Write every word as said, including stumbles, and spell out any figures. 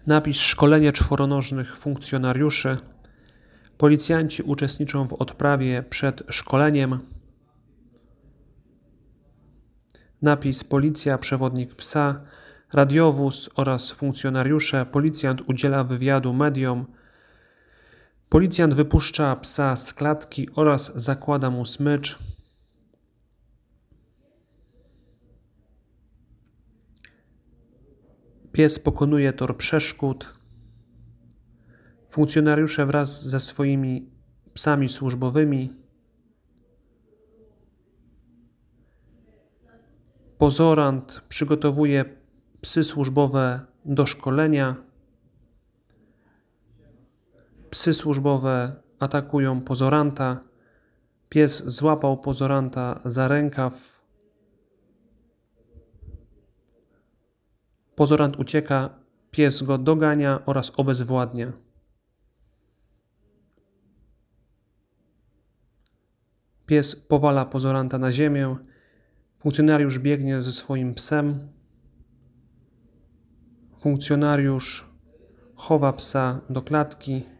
Napis szkolenie czworonożnych funkcjonariuszy. Policjanci uczestniczą w odprawie przed szkoleniem. Napis policja, przewodnik psa, radiowóz oraz funkcjonariusze. Policjant udziela wywiadu mediom. Policjant wypuszcza psa z klatki oraz zakłada mu smycz. Pies pokonuje tor przeszkód. Funkcjonariusze wraz ze swoimi psami służbowymi. Pozorant przygotowuje psy służbowe do szkolenia. Psy służbowe atakują pozoranta. Pies złapał pozoranta za rękaw. Pozorant ucieka, pies go dogania oraz obezwładnia. Pies powala pozoranta na ziemię. Funkcjonariusz biegnie ze swoim psem. Funkcjonariusz chowa psa do klatki.